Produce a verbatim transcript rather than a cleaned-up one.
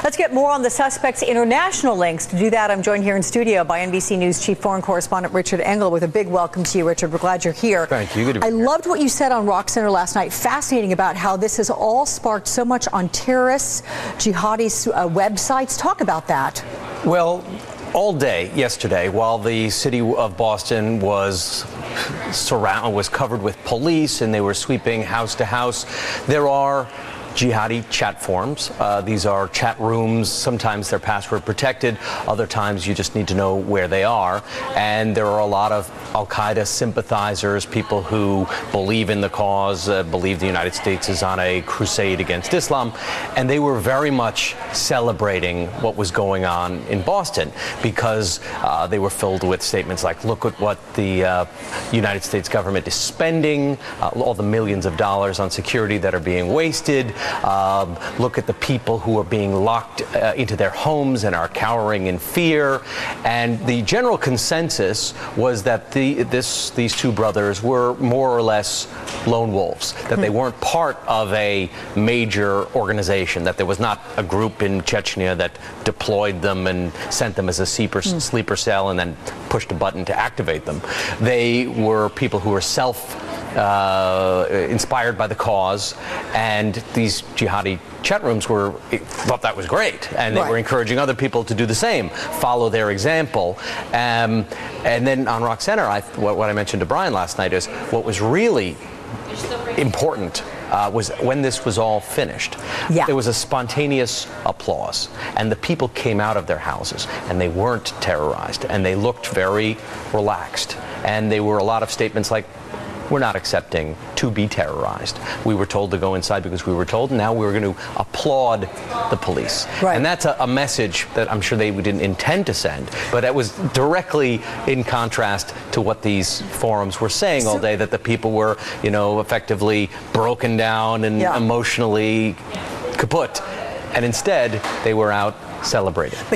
Let's get more on the suspect's international links. To do that, I'm joined here in studio by N B C News Chief Foreign Correspondent Richard Engel with a big welcome to you, Richard. We're glad you're here. Thank you. Good to be I here. loved what you said on Rock Center last night. Fascinating about how this has all sparked so much on terrorists, jihadi uh, websites. Talk about that. Well, all day yesterday, while the city of Boston was surround was covered with police and they were sweeping house to house, there are jihadi chat forums. Uh, these are chat rooms. Sometimes they're password protected. Other times you just need to know where they are. And there are a lot of Al-Qaeda sympathizers, people who believe in the cause, uh, believe the United States is on a crusade against Islam. And they were very much celebrating what was going on in Boston because uh, they were filled with statements like, look at what the uh, United States government is spending, uh, all the millions of dollars on security that are being wasted. Um, look at the people who are being locked uh, into their homes and are cowering in fear. And the general consensus was that the, this, these two brothers were more or less lone wolves, that they weren't part of a major organization, that there was not a group in Chechnya that deployed them and sent them as a sleeper, mm. sleeper cell and then pushed a button to activate them. They were people who were self Uh, inspired by the cause, and these jihadi chat rooms were thought that was great, and they right. were encouraging other people to do the same, follow their example. Um, and then on Rock Center, I, what, what I mentioned to Brian last night is what was really important uh, was when this was all finished. Yeah. There was a spontaneous applause, and the people came out of their houses, and they weren't terrorized, and they looked very relaxed, and there were a lot of statements like, we're not accepting to be terrorized. We were told to go inside because we were told, and now we're going to applaud the police. Right. And that's a, a message that I'm sure they didn't intend to send, but it was directly in contrast to what these forums were saying all day, that the people were, you know, effectively broken down and yeah. emotionally kaput. And instead, they were out celebrating.